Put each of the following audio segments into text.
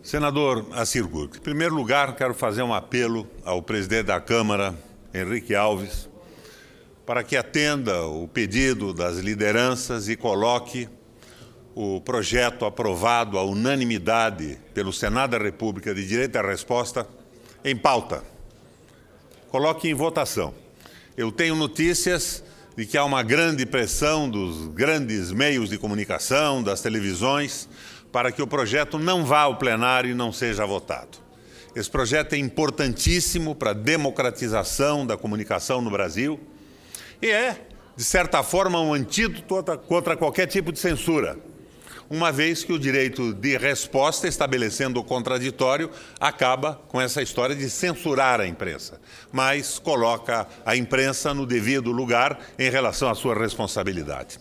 Senador Assir Gurk, em primeiro lugar, quero fazer um apelo ao presidente da Câmara, Henrique Alves, para que atenda o pedido das lideranças e coloque o projeto aprovado à unanimidade pelo Senado da República de direito à resposta em pauta. Coloque em votação. Eu tenho notícias de que há uma grande pressão dos grandes meios de comunicação, das televisões, para que o projeto não vá ao plenário e não seja votado. Esse projeto é importantíssimo para a democratização da comunicação no Brasil e é, de certa forma, um antídoto contra qualquer tipo de censura, uma vez que o direito de resposta, estabelecendo o contraditório, acaba com essa história de censurar a imprensa, mas coloca a imprensa no devido lugar em relação à sua responsabilidade.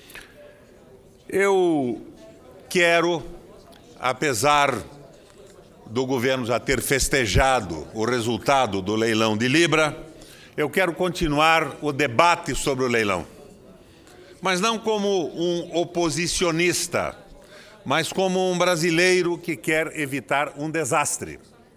Eu quero, apesar do governo já ter festejado o resultado do leilão de Libra, eu quero continuar o debate sobre o leilão, mas não como um oposicionista, mas como um brasileiro que quer evitar um desastre.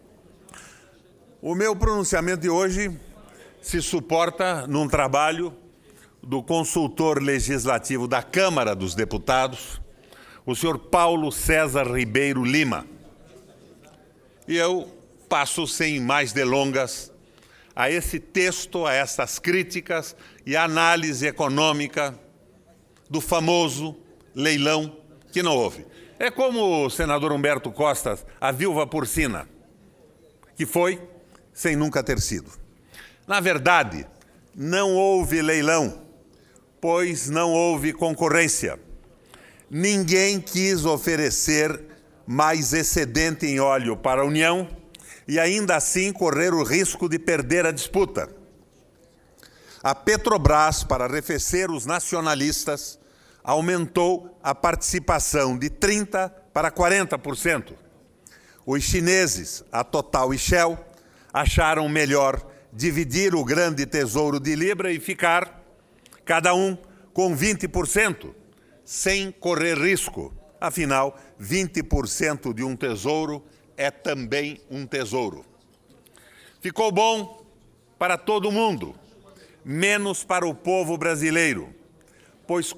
O meu pronunciamento de hoje se suporta num trabalho do consultor legislativo da Câmara dos Deputados, o senhor Paulo César Ribeiro Lima. E eu passo sem mais delongas a esse texto, a essas críticas e a análise econômica do famoso leilão que não houve. É como o senador Humberto Costa, a viúva porcina, que foi sem nunca ter sido. Na verdade, não houve leilão, pois não houve concorrência. Ninguém quis oferecer mais excedente em óleo para a União e ainda assim correr o risco de perder a disputa. A Petrobras, para arrefecer os nacionalistas, aumentou a participação de 30% para 40%. Os chineses, a Total e Shell, acharam melhor dividir o grande tesouro de Libra e ficar, cada um, com 20%. Sem correr risco. Afinal, 20% de um tesouro é também um tesouro. Ficou bom para todo mundo, menos para o povo brasileiro, pois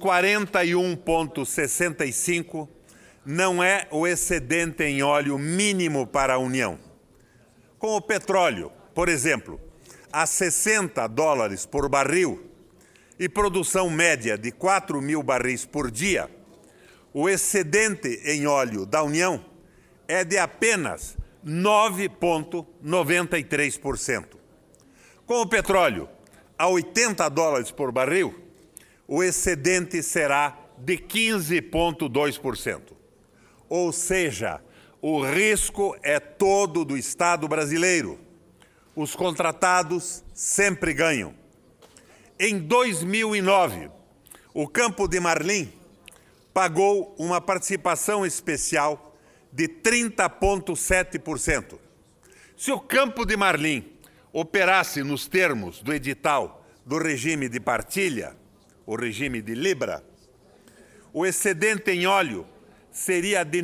41,65 não é o excedente em óleo mínimo para a União. Com o petróleo, por exemplo, a $60 por barril, e produção média de 4.000 barris por dia, o excedente em óleo da União é de apenas 9,93%. Com o petróleo a $80 por barril, o excedente será de 15,2%. Ou seja, o risco é todo do Estado brasileiro. Os contratados sempre ganham. Em 2009, o Campo de Marlim pagou uma participação especial de 30,7%. Se o Campo de Marlim operasse nos termos do edital do regime de partilha, o regime de Libra, o excedente em óleo seria de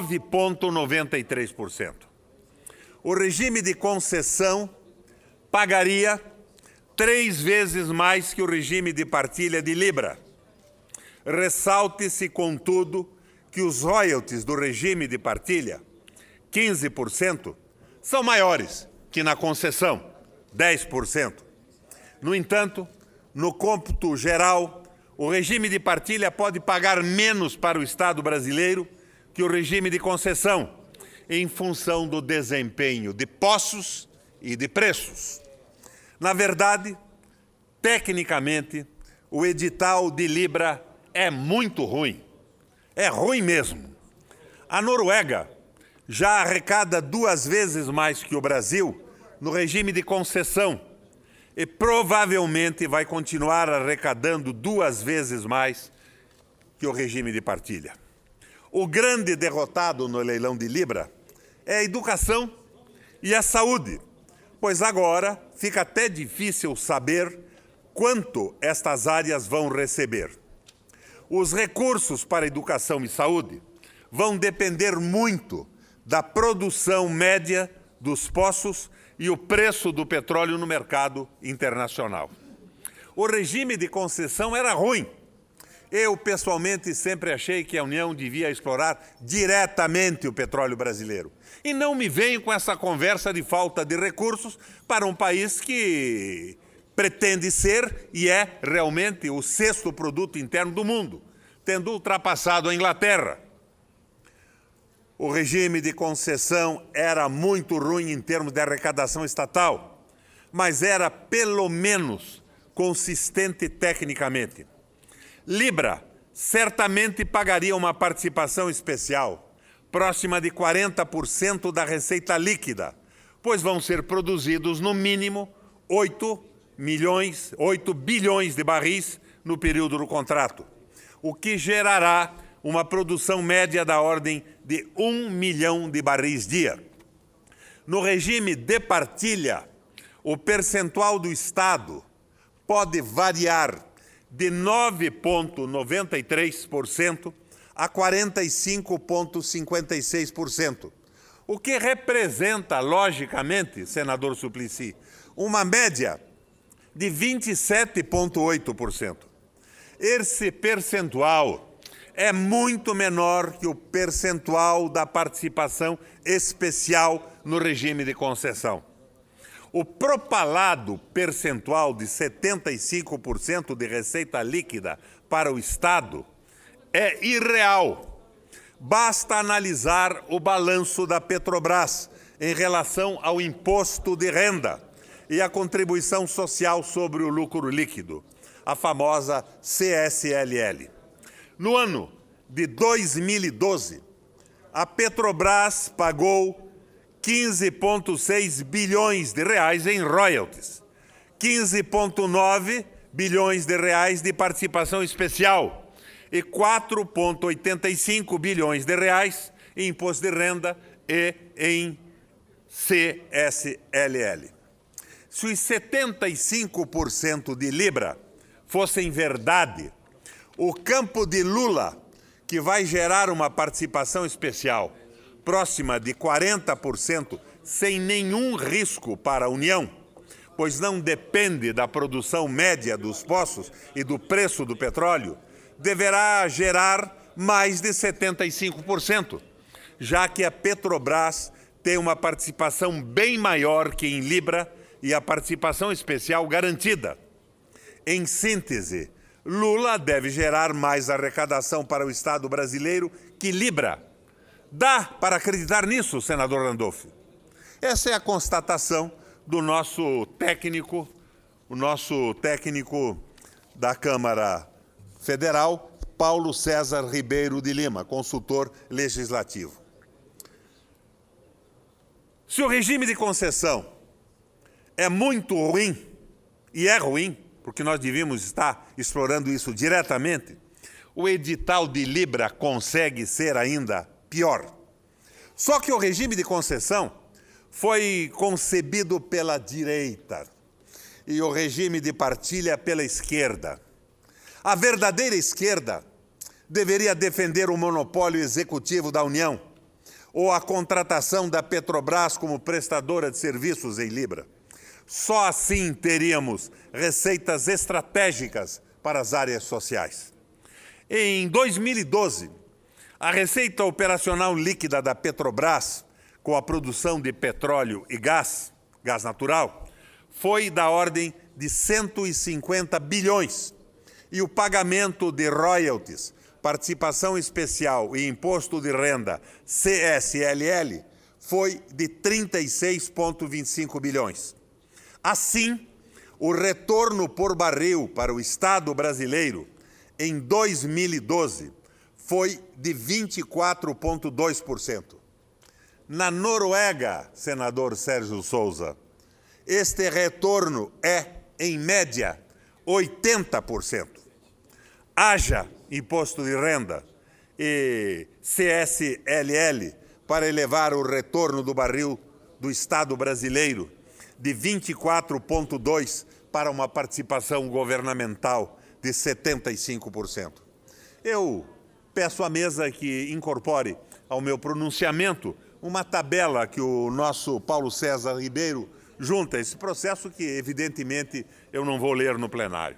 9,93%. O regime de concessão pagaria 3 vezes mais que o regime de partilha de Libra. Ressalte-se, contudo, que os royalties do regime de partilha, 15%, são maiores que na concessão, 10%. No entanto, no cômputo geral, o regime de partilha pode pagar menos para o Estado brasileiro que o regime de concessão, em função do desempenho de poços e de preços. Na verdade, tecnicamente, o edital de Libra é muito ruim. É ruim mesmo. A Noruega já arrecada 2 vezes mais que o Brasil no regime de concessão e provavelmente vai continuar arrecadando 2 vezes mais que o regime de partilha. O grande derrotado no leilão de Libra é a educação e a saúde, pois agora fica até difícil saber quanto estas áreas vão receber. Os recursos para educação e saúde vão depender muito da produção média dos poços e o preço do petróleo no mercado internacional. O regime de concessão era ruim. Eu, pessoalmente, sempre achei que a União devia explorar diretamente o petróleo brasileiro. E não me venho com essa conversa de falta de recursos para um país que pretende ser e é realmente o 6º produto interno do mundo, tendo ultrapassado a Inglaterra. O regime de concessão era muito ruim em termos de arrecadação estatal, mas era pelo menos consistente tecnicamente. Libra certamente pagaria uma participação especial, próxima de 40% da receita líquida, pois vão ser produzidos, no mínimo, 8 bilhões de barris no período do contrato, o que gerará uma produção média da ordem de 1 milhão de barris dia. No regime de partilha, o percentual do Estado pode variar de 9,93% a 45,56%, o que representa, logicamente, senador Suplicy, uma média de 27,8%. Esse percentual é muito menor que o percentual da participação especial no regime de concessão. O propalado percentual de 75% de receita líquida para o Estado é irreal. Basta analisar o balanço da Petrobras em relação ao imposto de renda e a contribuição social sobre o lucro líquido, a famosa CSLL. No ano de 2012, a Petrobras pagou 15,6 bilhões de reais em royalties, 15,9 bilhões de reais de participação especial e 4,85 bilhões de reais em imposto de renda e em CSLL. Se os 75% de Libra fossem verdade, o campo de Lula, que vai gerar uma participação especial próxima de 40%, sem nenhum risco para a União, pois não depende da produção média dos poços e do preço do petróleo, deverá gerar mais de 75%, já que a Petrobras tem uma participação bem maior que em Libra e a participação especial garantida. Em síntese, Lula deve gerar mais arrecadação para o Estado brasileiro que Libra. Dá para acreditar nisso, senador Randolph? Essa é a constatação do nosso técnico, o nosso técnico da Câmara Federal, Paulo César Ribeiro de Lima, consultor legislativo. Se o regime de concessão é muito ruim, e é ruim, porque nós devíamos estar explorando isso diretamente, o edital de Libra consegue ser ainda pior. Só que o regime de concessão foi concebido pela direita e o regime de partilha pela esquerda. A verdadeira esquerda deveria defender o monopólio executivo da União ou a contratação da Petrobras como prestadora de serviços em Libra. Só assim teríamos receitas estratégicas para as áreas sociais. Em 2012, a receita operacional líquida da Petrobras, com a produção de petróleo e gás natural, foi da ordem de 150 bilhões. E o pagamento de royalties, participação especial e imposto de renda, CSLL, foi de 36,25 bilhões. Assim, o retorno por barril para o Estado brasileiro em 2012 foi de 24,2%. Na Noruega, senador Sérgio Souza, este retorno é, em média, 80%. Haja imposto de renda e CSLL para elevar o retorno do barril do Estado brasileiro de 24,2% para uma participação governamental de 75%. Eu peço à mesa que incorpore ao meu pronunciamento uma tabela que o nosso Paulo César Ribeiro junta, esse processo que, evidentemente, eu não vou ler no plenário.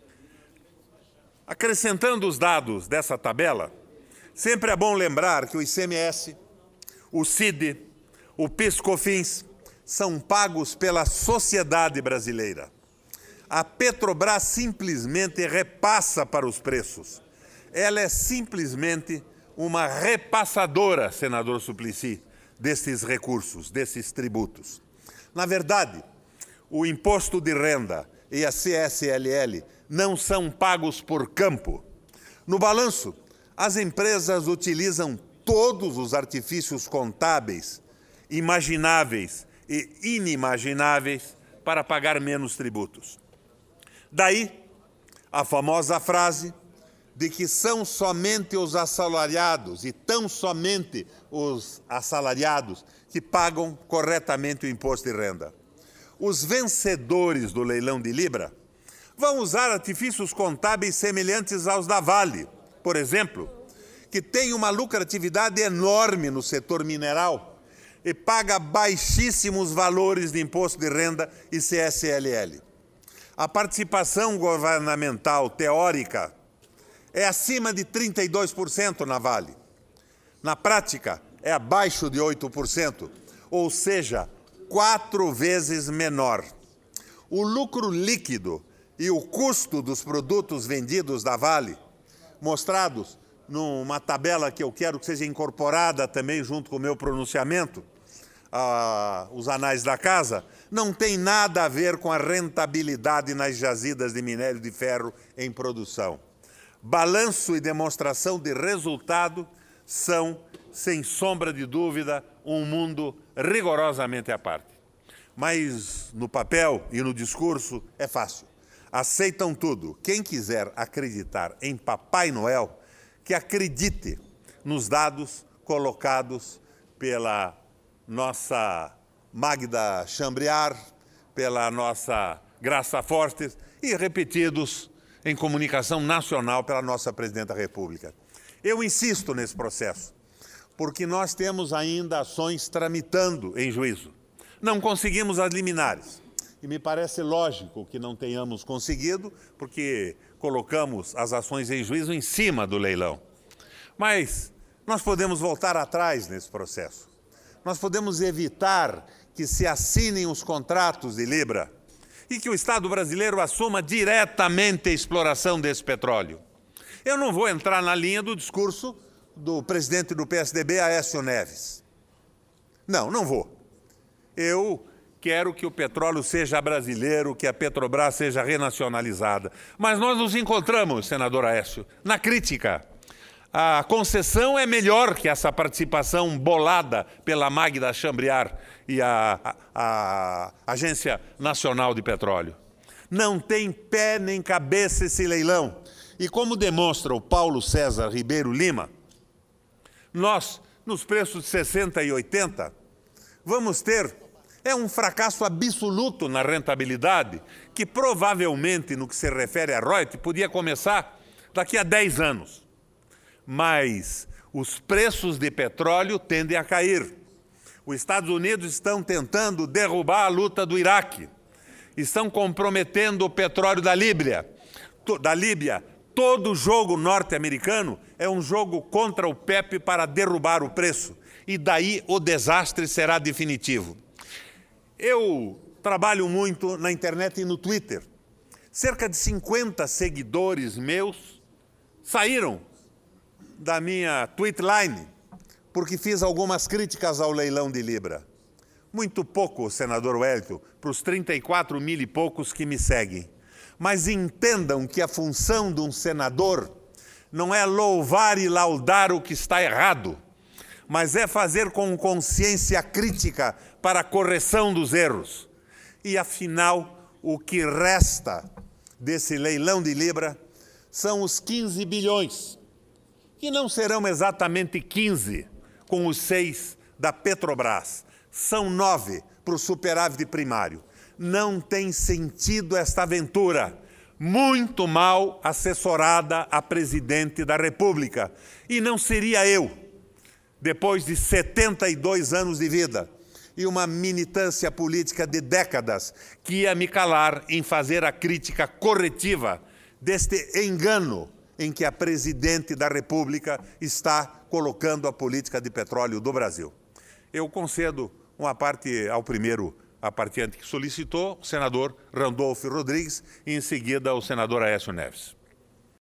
Acrescentando os dados dessa tabela, sempre é bom lembrar que o ICMS, o CID, o PIS/COFINS são pagos pela sociedade brasileira. A Petrobras simplesmente repassa para os preços. Ela é simplesmente uma repassadora, senador Suplicy, desses recursos, desses tributos. Na verdade, o imposto de renda e a CSLL não são pagos por campo. No balanço, as empresas utilizam todos os artifícios contábeis, imagináveis e inimagináveis, para pagar menos tributos. Daí a famosa frase de que são somente os assalariados e tão somente os assalariados que pagam corretamente o imposto de renda. Os vencedores do leilão de Libra vão usar artifícios contábeis semelhantes aos da Vale, por exemplo, que tem uma lucratividade enorme no setor mineral e paga baixíssimos valores de imposto de renda e CSLL. A participação governamental teórica é acima de 32% na Vale. Na prática, é abaixo de 8%, ou seja, 4 vezes menor. O lucro líquido e o custo dos produtos vendidos da Vale, mostrados numa tabela que eu quero que seja incorporada também junto com o meu pronunciamento, os anais da casa, não tem nada a ver com a rentabilidade nas jazidas de minério de ferro em produção. Balanço e demonstração de resultado são, sem sombra de dúvida, um mundo rigorosamente à parte. Mas no papel e no discurso é fácil. Aceitam tudo. Quem quiser acreditar em Papai Noel, que acredite nos dados colocados pela nossa Magda Chambriard, pela nossa Graça Fortes e repetidos em comunicação nacional pela nossa Presidenta da República. Eu insisto nesse processo, porque nós temos ainda ações tramitando em juízo. Não conseguimos as liminares. E me parece lógico que não tenhamos conseguido, porque colocamos as ações em juízo em cima do leilão. Mas nós podemos voltar atrás nesse processo. Nós podemos evitar que se assinem os contratos de Libra e que o Estado brasileiro assuma diretamente a exploração desse petróleo. Eu não vou entrar na linha do discurso do presidente do PSDB, Aécio Neves. Não vou. Eu quero que o petróleo seja brasileiro, que a Petrobras seja renacionalizada. Mas nós nos encontramos, senador Aécio, na crítica. A concessão é melhor que essa participação bolada pela Magda Chambriard e a Agência Nacional de Petróleo. Não tem pé nem cabeça esse leilão. E como demonstra o Paulo César Ribeiro Lima, nós, nos preços de 60 e 80, vamos ter um fracasso absoluto na rentabilidade, que provavelmente, no que se refere a royalties, podia começar daqui a 10 anos. Mas os preços de petróleo tendem a cair. Os Estados Unidos estão tentando derrubar a luta do Iraque. Estão comprometendo o petróleo da Líbia. Todo jogo norte-americano é um jogo contra o PEP para derrubar o preço. E daí o desastre será definitivo. Eu trabalho muito na internet e no Twitter. Cerca de 50 seguidores meus saíram da minha tweetline porque fiz algumas críticas ao leilão de Libra. Muito pouco, senador Wellington, para os 34 mil e poucos que me seguem. Mas entendam que a função de um senador não é louvar e laudar o que está errado, mas é fazer com consciência crítica para a correção dos erros. E, afinal, o que resta desse leilão de Libra são os 15 bilhões, que não serão exatamente 15 com os 6 da Petrobras, são 9 para o superávit primário. Não tem sentido esta aventura, muito mal assessorada a presidente da República. E não seria eu, depois de 72 anos de vida e uma militância política de décadas, que ia me calar em fazer a crítica corretiva deste engano em que a presidente da República está colocando a política de petróleo do Brasil. Eu concedo uma parte ao primeiro apartante que solicitou, o senador Randolfo Rodrigues, e em seguida o senador Aécio Neves.